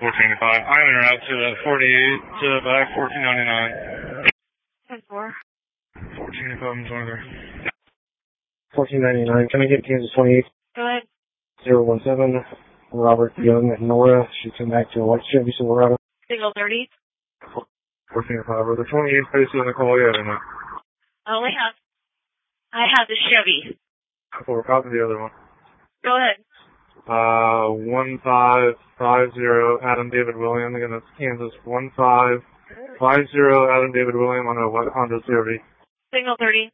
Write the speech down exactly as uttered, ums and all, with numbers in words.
fourteen to five. I'm en route to the forty-eight to back fourteen ninety-nine. ten four. fourteen to five, I'm twenty-three. fourteen ninety-nine. Can I get Kansas twenty-eight? Go ahead. zero one seven. Robert Young and Nora. She come back to a white Chevy Silverado. Single thirty. fourteen to five. Are the twenty-eight faces on the call yet or not? I only have, I have the Chevy. Four, copy the other one. Go ahead. Uh, one five five zero Adam David William. Again, that's Kansas. one five five zero Adam David William on a white Honda C R V. Single thirty.